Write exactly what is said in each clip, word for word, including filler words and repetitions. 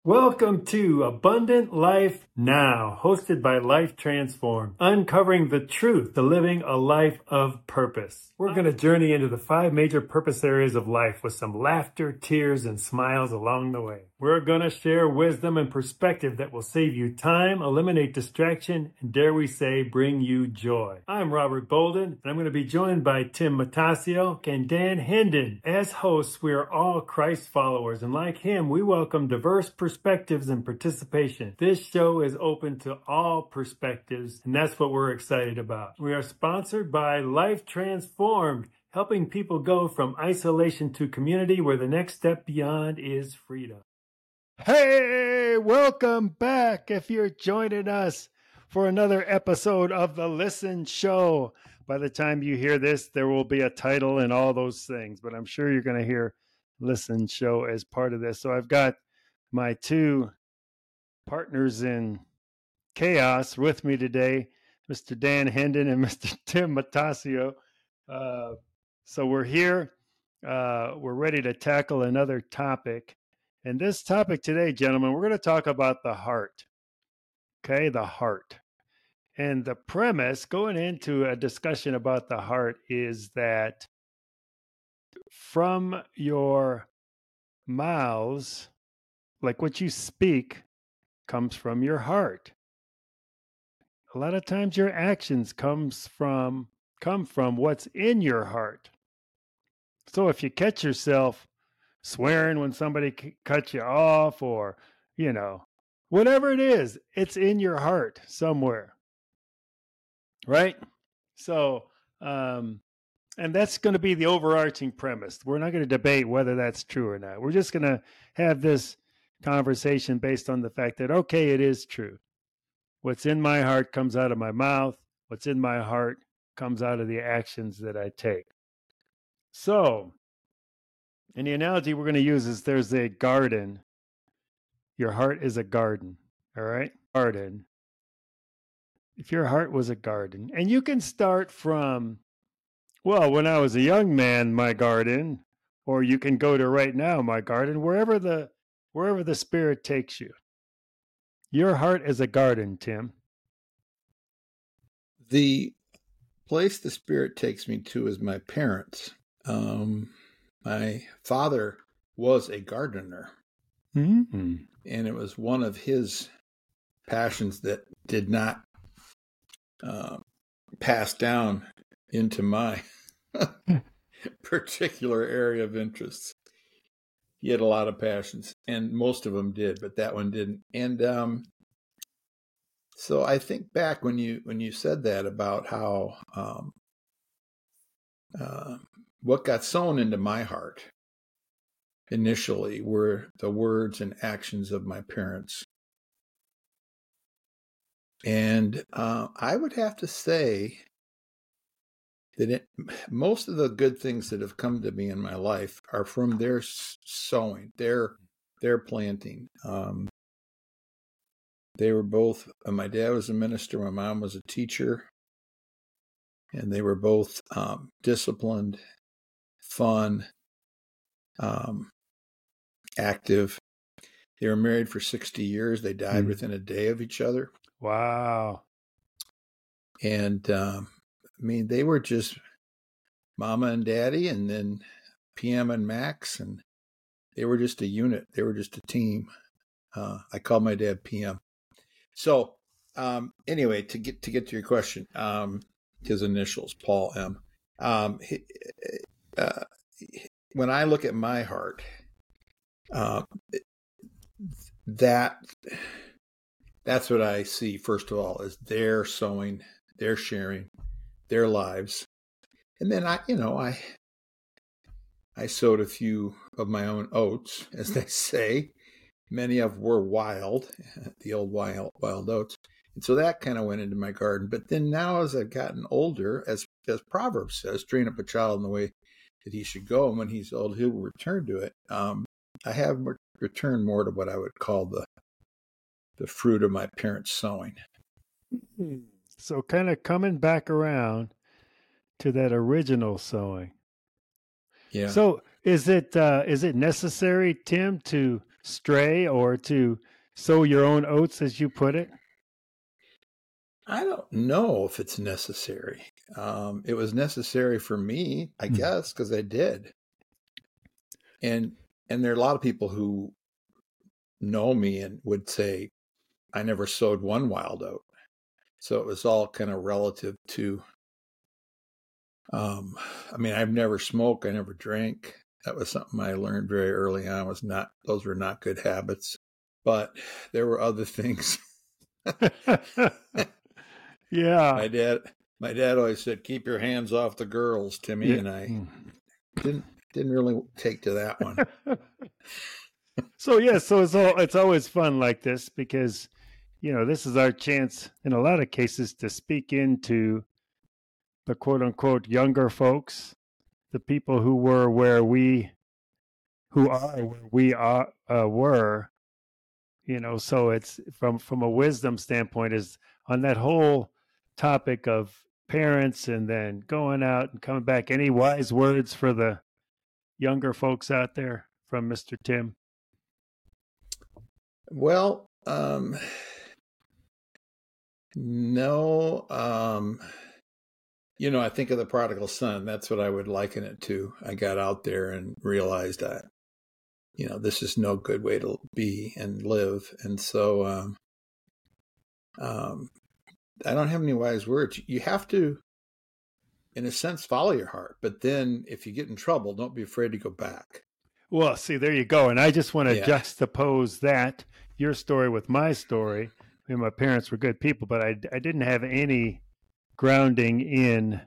Welcome to Abundant Life Now, hosted by Life Transform, uncovering the truth to living a life of purpose. We're going to journey into the five major purpose areas of life with some laughter, tears, and smiles along the way. We're going to share wisdom and perspective that will save you time, eliminate distraction, and dare we say, bring you joy. I'm Robert Bolden, and I'm going to be joined by Tim Matasio and Dan Hendon. As hosts, we are all Christ followers, and like him, we welcome diverse perspectives and participation. This show is open to all perspectives, and that's what we're excited about. We are sponsored by Life Transformed, helping people go from isolation to community where the next step beyond is freedom. Hey, welcome back if you're joining us for another episode of The Listen Show. By the time you hear this, there will be a title and all those things, but I'm sure you're going to hear Listen Show as part of this. So I've got my two partners in chaos with me today, Mister Dan Hendon and Mister Tim Matasio. Uh, so we're here. Uh, we're ready to tackle another topic. And this topic today, gentlemen, we're going to talk about the heart. Okay, the heart. And the premise going into a discussion about the heart is that from your mouths, like what you speak, comes from your heart. A lot of times your actions comes from come from what's in your heart. So if you catch yourself swearing when somebody c- cuts you off, or, you know, whatever it is, it's in your heart somewhere. Right? So, um, and that's going to be the overarching premise. We're not going to debate whether that's true or not. We're just going to have this conversation based on the fact that, okay, it is true. What's in my heart comes out of my mouth. What's in my heart comes out of the actions that I take. So, and the analogy we're going to use is there's a garden. Your heart is a garden, all right? Garden. If your heart was a garden, and you can start from, well, when I was a young man, my garden, or you can go to right now, my garden, wherever the wherever the Spirit takes you. Your heart is a garden, Tim. The place the Spirit takes me to is my parents. Um, my father was a gardener, Mm-hmm. and it was one of his passions that did not uh, pass down into my particular area of interest. He had a lot of passions, and most of them did, but that one didn't. And um, so I think back when you when you said that about how um, uh, what got sown into my heart initially were the words and actions of my parents. And uh, I would have to say that it, most of the good things that have come to me in my life are from their sowing, their their planting. Um, they were both, uh, my dad was a minister, my mom was a teacher, and they were both um, disciplined, fun, um, active. They were married for sixty years. They died mm. within a day of each other. Wow. And um, I mean, they were just Mama and Daddy, and then P M and Max, and they were just a unit. They were just a team. Uh, I call my dad P M. So um, anyway, to get to get to your question, um, his initials, Paul M. Um, he, uh, when I look at my heart, uh, that that's what I see. First of all, is they're sowing, they're sharing their lives. And then I, you know, I I sowed a few of my own oats, as they say. Many of were wild, the old wild wild oats. And so that kind of went into my garden. But then now as I've gotten older, as as Proverbs says, train up a child in the way that he should go, and when he's old, he will return to it. Um, I have returned more to what I would call the the fruit of my parents' sowing. So kind of coming back around to that original sowing. Yeah. So is it uh, is it necessary, Tim, to stray or to sow your own oats, as you put it? I don't know if it's necessary. Um, it was necessary for me, I guess, because I did. And and there are a lot of people who know me and would say I never sowed one wild oat. So it was all kind of relative to. Um, I mean, I've never smoked. I never drank. That was something I learned very early on. Was not those were not good habits, but there were other things. Yeah. My dad, my dad always said, "Keep your hands off the girls, Timmy," Yeah. and I didn't didn't really take to that one. So yeah, so it's all it's always fun like this because, you know, this is our chance in a lot of cases to speak into the quote unquote younger folks, the people who were where we, who are where we are uh, were, you know. So it's from from a wisdom standpoint is on that whole topic of parents and then going out and coming back. Any wise words for the younger folks out there from Mister Tim? Well, um, no, um, you know, I think of the prodigal son. That's what I would liken it to. I got out there and realized that, you know, this is no good way to be and live. And so, um, um, I don't have any wise words. You have to, in a sense, follow your heart. But then if you get in trouble, don't be afraid to go back. Well, see, there you go. And I just want to Yeah. juxtapose that, your story with my story. I mean, my parents were good people, but I, I didn't have any grounding in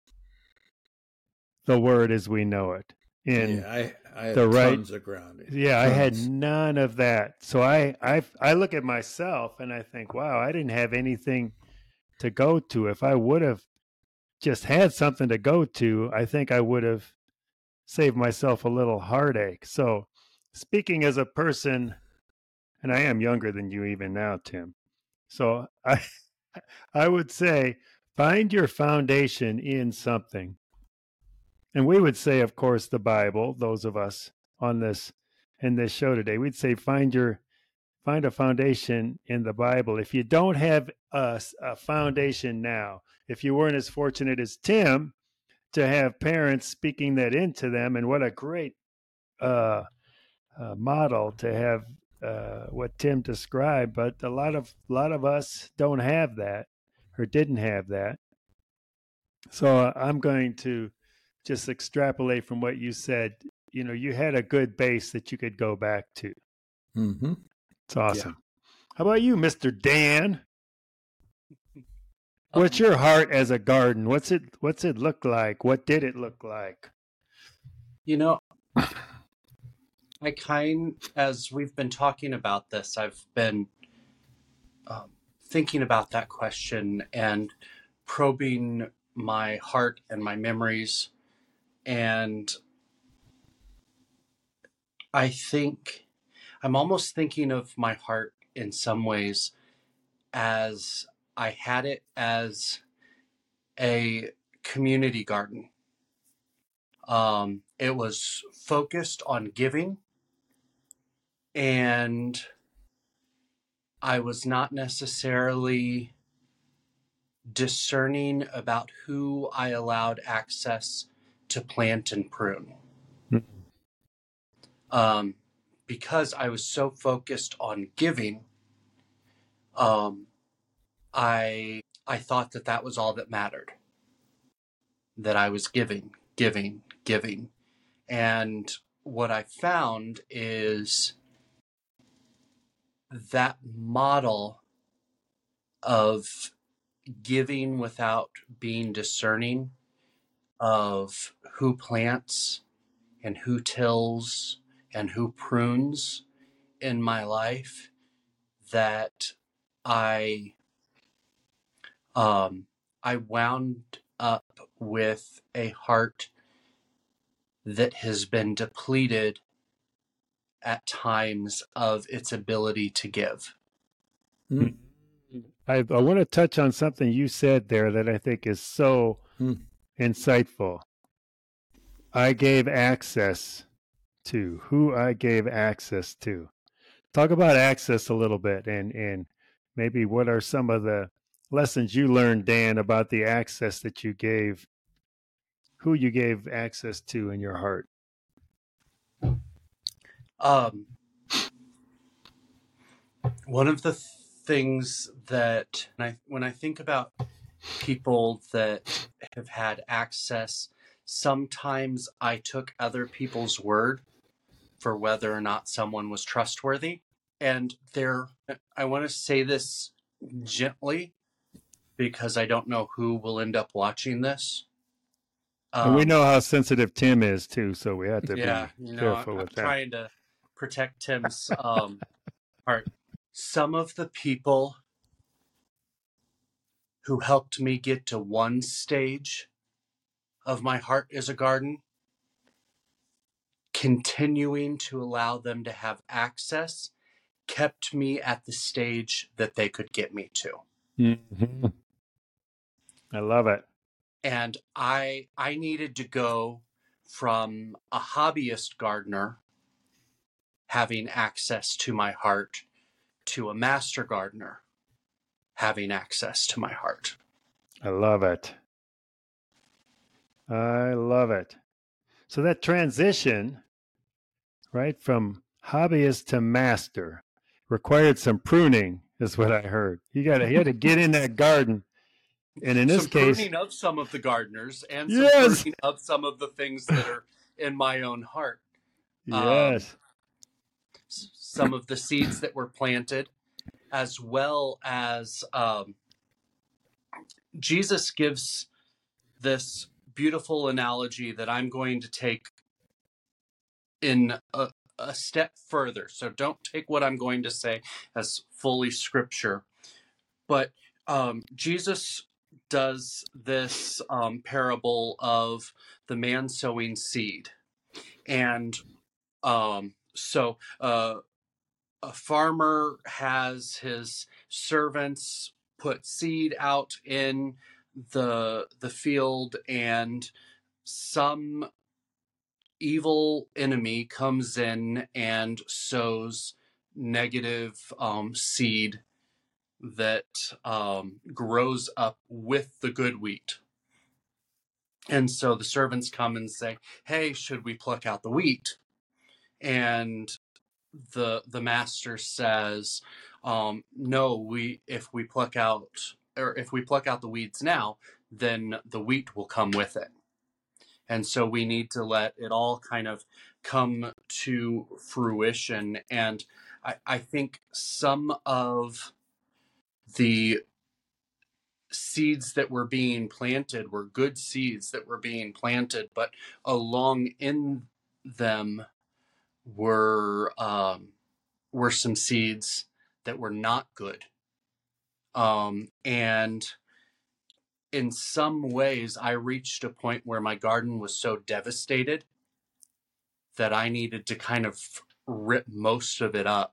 the word as we know it. In yeah, I, I had the right, tons of grounding. yeah, tons. I had none of that. So I, I, I look at myself and I think, wow, I didn't have anything to go to. If I would have just had something to go to, I think I would have saved myself a little heartache. So speaking as a person, and I am younger than you even now, Tim. So I I would say find your foundation in something. And we would say, of course, the Bible, those of us on this in this show today, we'd say find your find a foundation in the Bible. If you don't have a, a foundation now, if you weren't as fortunate as Tim to have parents speaking that into them, and what a great uh, uh, model to have uh, what Tim described, but a lot of a lot of us don't have that or didn't have that. So uh, I'm going to just extrapolate from what you said. You know, you had a good base that you could go back to. Mm-hmm. It's awesome. Yeah. How about you, Mister Dan? What's your heart as a garden? What's it what's it look like? What did it look like? You know, I kind, as we've been talking about this, I've been um, thinking about that question and probing my heart and my memories. And I think I'm almost thinking of my heart in some ways as I had it as a community garden. Um, it was focused on giving, and I was not necessarily discerning about who I allowed access to plant and prune. Mm-hmm. Um, because I was so focused on giving, um, I I thought that that was all that mattered. That I was giving, giving, giving. And what I found is that model of giving without being discerning of who plants and who tills and who prunes in my life, that I um, I wound up with a heart that has been depleted at times of its ability to give. Mm. I, I want to touch on something you said there that I think is so mm. insightful. I gave access to who I gave access to. Talk about access a little bit, and and maybe what are some of the lessons you learned, Dan, about the access that you gave, who you gave access to in your heart. Um, one of the things that when I, when I think about people that have had access, sometimes I took other people's word for whether or not someone was trustworthy. And there, I want to say this gently because I don't know who will end up watching this. Um, and we know how sensitive Tim is too, so we have to yeah, be you know, careful I'm, with I'm that. trying to protect Tim's um, heart. Some of the people who helped me get to one stage of my heart as a garden, continuing to allow them to have access, kept me at the stage that they could get me to. Mm-hmm. I love it. And I I needed to go from a hobbyist gardener having access to my heart to a master gardener having access to my heart. I love it. I love it. So that transition, right, from hobbyist to master required some pruning, is what I heard. You got to, you had to get in that garden. And in this some case, pruning of some of the gardeners and yes, some pruning of some of the things that are in my own heart. Yes. Um, some of the seeds that were planted, as well as um, Jesus gives this beautiful analogy that I'm going to take in a, a step further. So don't take what I'm going to say as fully scripture. But um, Jesus does this um, parable of the man sowing seed. And um, so uh, a farmer has his servants put seed out in the the field, and some evil enemy comes in and sows negative um, seed that um, grows up with the good wheat. And so the servants come and say, hey, should we pluck out the wheat? And the the master says, um, no, we if we pluck out or if we pluck out the weeds now, then the wheat will come with it. And so we need to let it all kind of come to fruition. And I, I think some of the seeds that were being planted were good seeds that were being planted, but along in them were um, were some seeds that were not good. Um, and in some ways, I reached a point where my garden was so devastated that I needed to kind of rip most of it up.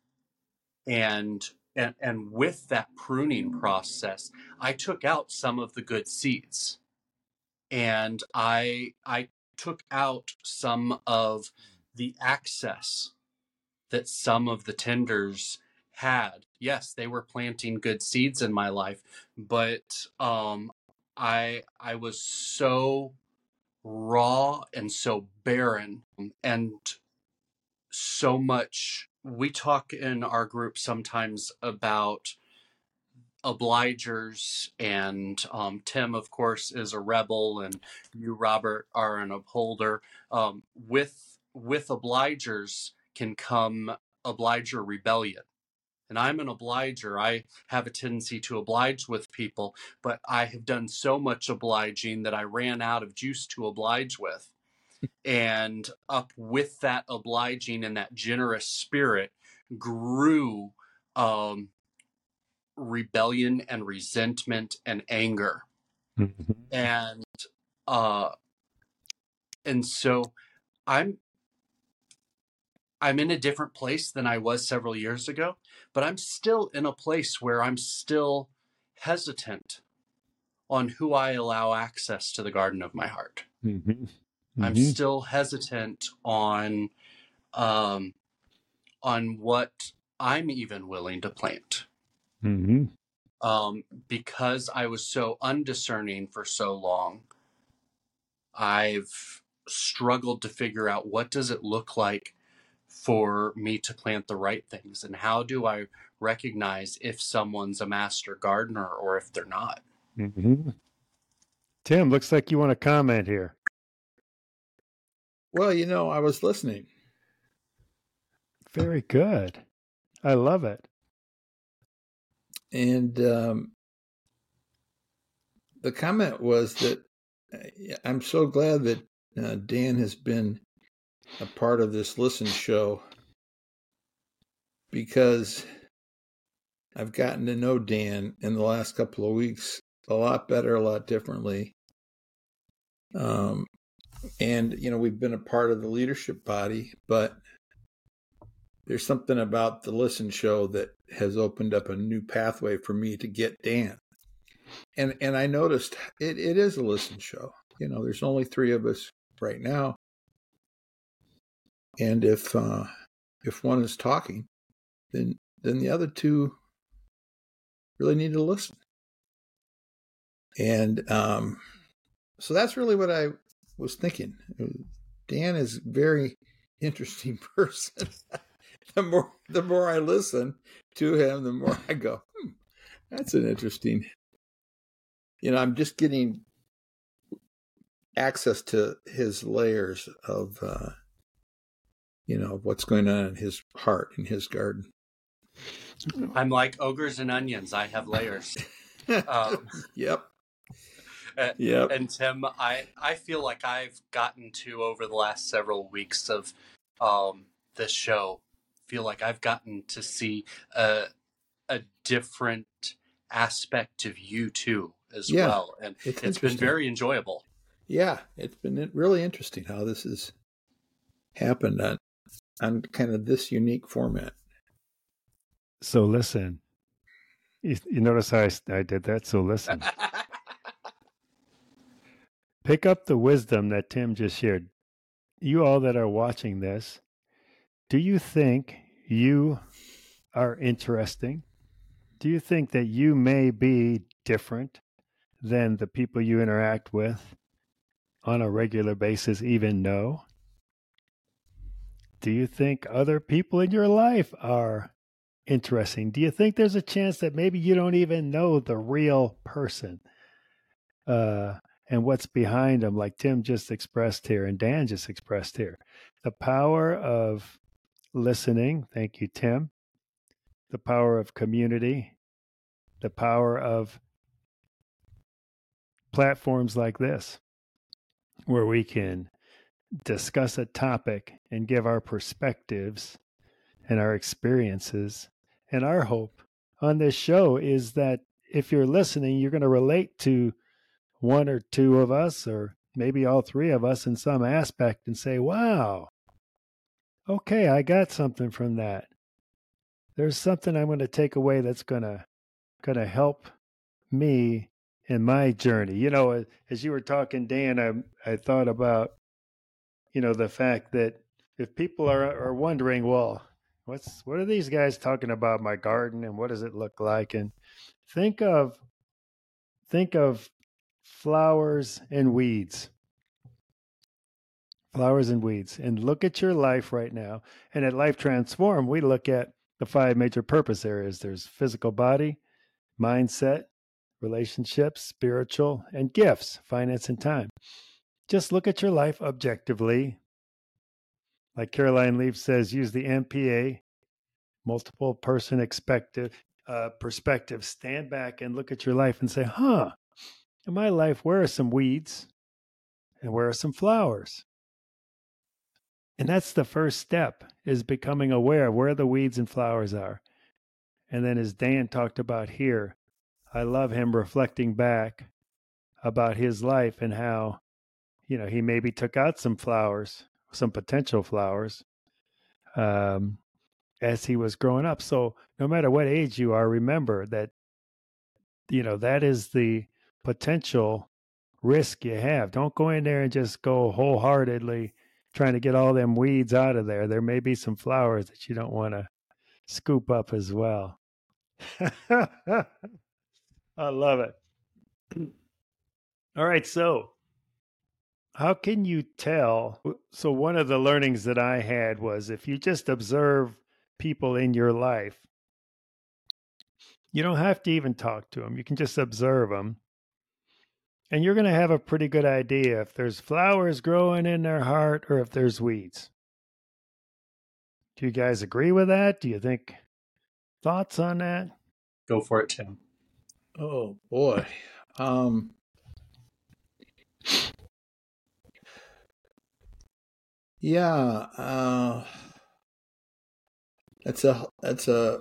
And and and with that pruning process, I took out some of the good seeds. And I I took out some of the access that some of the tenders had. Yes, they were planting good seeds in my life, but um, I I was so raw and so barren and so much. We talk in our group sometimes about obligers, and um, Tim, of course, is a rebel, and you, Robert, are an upholder. Um, with with obligers can come obliger rebellion. And I'm an obliger. I have a tendency to oblige with people, but I have done so much obliging that I ran out of juice to oblige with. And up with that obliging and that generous spirit grew um, rebellion and resentment and anger. Mm-hmm. And uh, and so I'm I'm in a different place than I was several years ago, but I'm still in a place where I'm still hesitant on who I allow access to the garden of my heart. Mm-hmm. Mm-hmm. I'm still hesitant on um, on what I'm even willing to plant. Mm-hmm. Um, because I was so undiscerning for so long, I've struggled to figure out what does it look like for me to plant the right things, and how do I recognize if someone's a master gardener or if they're not. Mm-hmm. Tim, looks like you want to comment here. Well, you know, I was listening. Very good. I love it. And um, the comment was that uh, I'm so glad that uh, Dan has been a part of this Listen show, because I've gotten to know Dan in the last couple of weeks a lot better, a lot differently. Um, and, you know, we've been a part of the leadership body, but there's something about the Listen show that has opened up a new pathway for me to get Dan. And and I noticed it, it is a Listen show. You know, there's only three of us right now. And if uh, if one is talking, then then the other two really need to listen. And um, so that's really what I was thinking. Dan is a very interesting person. the more the more I listen to him, the more I go, hmm, that's an interesting. You know, I'm just getting access to his layers of, uh, you know, what's going on in his heart, in his garden. I'm like ogres and onions. I have layers. Um, yep. and, Yep. and Tim, I, I feel like I've gotten to, over the last several weeks of um, this show, feel like I've gotten to see a, a different aspect of you too as Yeah, well. And it's, it's been very enjoyable. Yeah, it's been really interesting how this has happened on, on kind of this unique format. So listen, you, you notice how I, I did that? So listen. Pick up the wisdom that Tim just shared. You all that are watching this, do you think you are interesting? Do you think that you may be different than the people you interact with on a regular basis even know? Do you think other people in your life are interesting? Do you think there's a chance that maybe you don't even know the real person uh, and what's behind them, like Tim just expressed here and Dan just expressed here? The power of listening. Thank you, Tim. The power of community. The power of platforms like this, where we can discuss a topic and give our perspectives and our experiences. And our hope on this show is that if you're listening, you're going to relate to one or two of us, or maybe all three of us in some aspect, and say, wow, okay, I got something from that. There's something I'm going to take away that's going to going to help me in my journey. You know, as you were talking, Dan, I I thought about, you know, the fact that if people are are wondering, well, what's what are these guys talking about my garden and what does it look like? And think of think of flowers and weeds. Flowers and weeds. And look at your life right now. And at Life Transform, we look at the five major purpose areas. There's physical body, mindset, relationships, spiritual, and gifts, finance and time. Just look at your life objectively. Like Caroline Leaf says, use the M P A, multiple person expective, uh, perspective. Stand back and look at your life and say, huh, in my life, where are some weeds and where are some flowers? And that's the first step, is becoming aware of where the weeds and flowers are. And then as Dan talked about here, I love him reflecting back about his life and how, you know, he maybe took out some flowers, some potential flowers, um, as he was growing up. So no matter what age you are, remember that, you know, that is the potential risk you have. Don't go in there and just go wholeheartedly trying to get all them weeds out of there. There may be some flowers that you don't want to scoop up as well. I love it. All right, so how can you tell? So one of the learnings that I had was if you just observe people in your life, you don't have to even talk to them. You can just observe them. And you're going to have a pretty good idea if there's flowers growing in their heart or if there's weeds. Do you guys agree with that? Do you think thoughts on that? Go for it, Tim. Oh boy. Um yeah, uh that's a that's a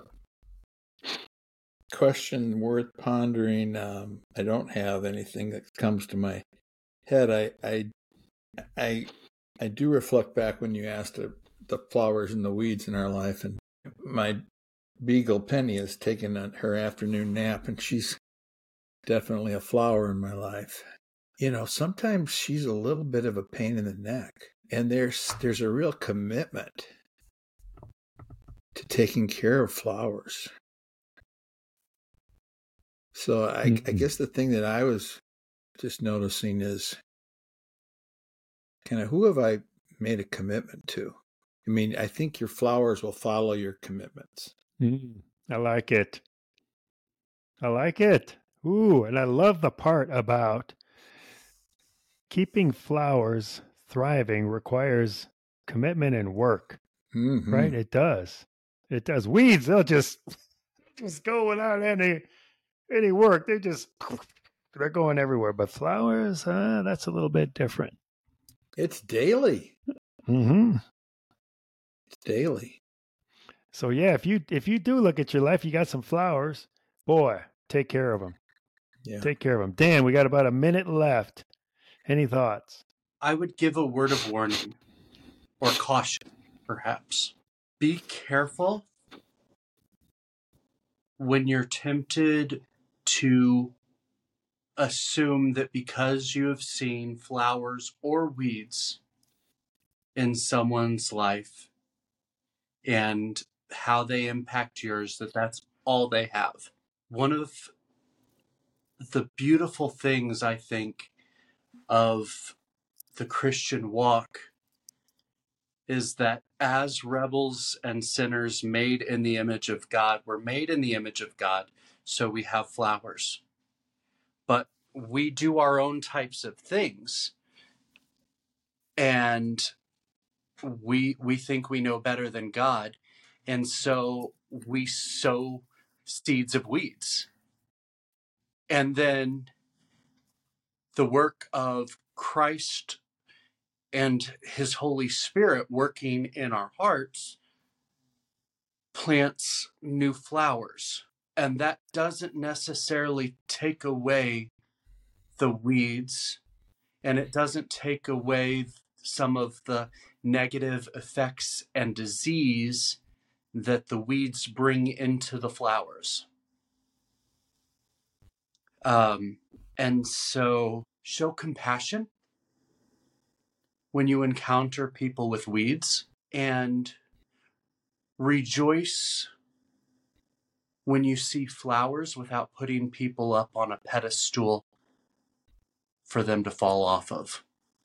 question worth pondering. Um I don't have anything that comes to my head. I I I I do reflect back when you asked the, the flowers and the weeds in our life, and my beagle Penny has taken her afternoon nap, and she's definitely a flower in my life. You know, sometimes she's a little bit of a pain in the neck, and there's there's a real commitment to taking care of flowers. So I, mm-hmm. I guess the thing that I was just noticing is kind of who have I made a commitment to? I mean, I think your flowers will follow your commitments. Mm, I like it. I like it. Ooh, and I love the part about keeping flowers thriving requires commitment and work, mm-hmm. right? It does. It does. Weeds, they'll just just go without any any work. They just they're going everywhere. But flowers, uh, that's a little bit different. It's daily. Mm-hmm. It's daily. So yeah, if you if you do look at your life, you got some flowers. Boy, take care of them. Yeah. Take care of them. Dan, we got about a minute left. Any thoughts? I would give a word of warning or caution, perhaps. Be careful when you're tempted to assume that because you have seen flowers or weeds in someone's life and how they impact yours, that that's all they have. One of the beautiful things, I think, of the Christian walk is that as rebels and sinners made in the image of God, we're made in the image of God, so we have flowers. But we do our own types of things, and we we think we know better than God, and so we sow seeds of weeds. And then the work of Christ and his Holy Spirit working in our hearts plants new flowers. And that doesn't necessarily take away the weeds, and it doesn't take away some of the negative effects and disease that the weeds bring into the flowers. Um, and so show compassion when you encounter people with weeds, and rejoice when you see flowers without putting people up on a pedestal for them to fall off of.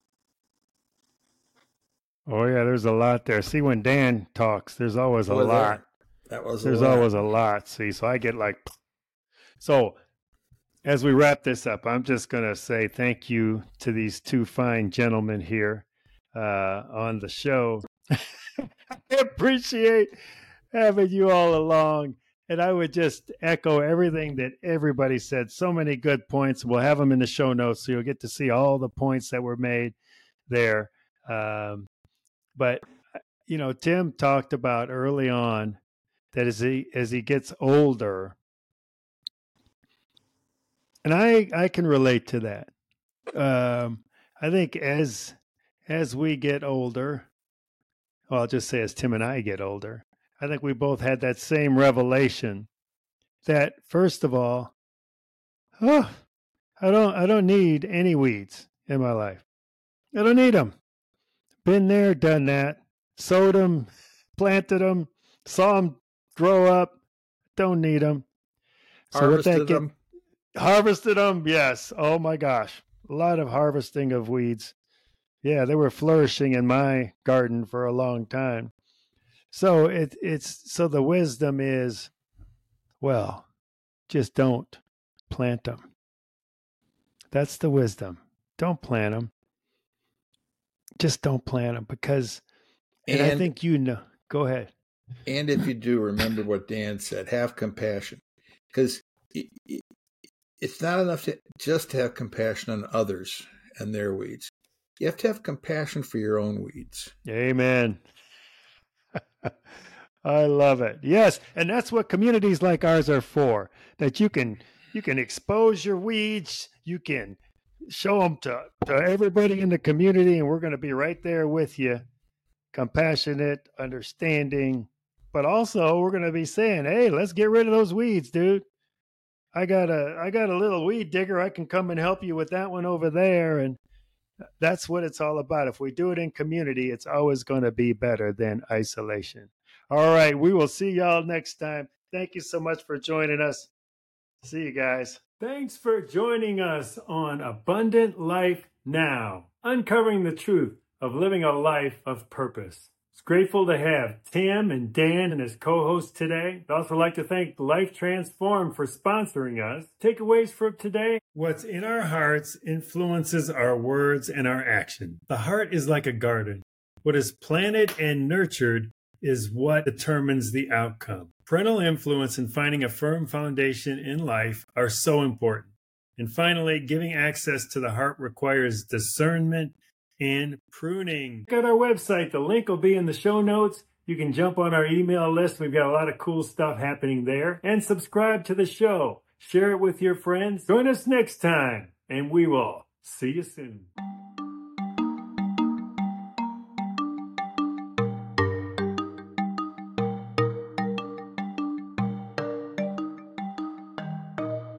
Oh yeah, there's a lot there. See, when Dan talks, there's always a Boy, lot. There, that was there's a lot. always a lot. See, so I get like, so as we wrap this up, I'm just going to say thank you to these two fine gentlemen here uh, on the show. I appreciate having you all along. And I would just echo everything that everybody said. So many good points. We'll have them in the show notes, so you'll get to see all the points that were made there. Um, but, you know, Tim talked about early on that as he as he gets older, and I I can relate to that. Um, I think as as we get older, well, I'll just say as Tim and I get older, I think we both had that same revelation that, first of all, oh, I don't I don't need any weeds in my life. I don't need them. Been there, done that. Sowed them, planted them, saw them grow up. Don't need them. So Harvested what that them. Get, harvested them, yes. Oh my gosh, a lot of harvesting of weeds. Yeah, they were flourishing in my garden for a long time. So it it's so the wisdom is, well, just don't plant them. That's the wisdom. Don't plant them. Just don't plant them because, and, and I think you know. Go ahead. And if you do, remember what Dan said, have compassion. Because it, it, it's not enough to just have compassion on others and their weeds. You have to have compassion for your own weeds. Amen. I love it. Yes, and that's what communities like ours are for. That you can you can expose your weeds, you can show them to, to everybody in the community, and we're going to be right there with you. Compassionate, understanding, but also we're going to be saying, "Hey, let's get rid of those weeds, dude. I got a I got a little weed digger. I can come and help you with that one over there." And that's what it's all about. If we do it in community, it's always going to be better than isolation. All right, we will see y'all next time. Thank you so much for joining us. See you guys. Thanks for joining us on Abundant Life Now, uncovering the truth of living a life of purpose. It's grateful to have Tim and Dan and his co-hosts today. I'd also like to thank Life Transform for sponsoring us. Takeaways for today: what's in our hearts influences our words and our action. The heart is like a garden. What is planted and nurtured is what determines the outcome. Parental influence and finding a firm foundation in life are so important. And finally, giving access to the heart requires discernment and pruning. Check out our website. The link will be in the show notes. You can jump on our email list. We've got a lot of cool stuff happening there. And subscribe to the show. Share it with your friends. Join us next time, and we will see you soon.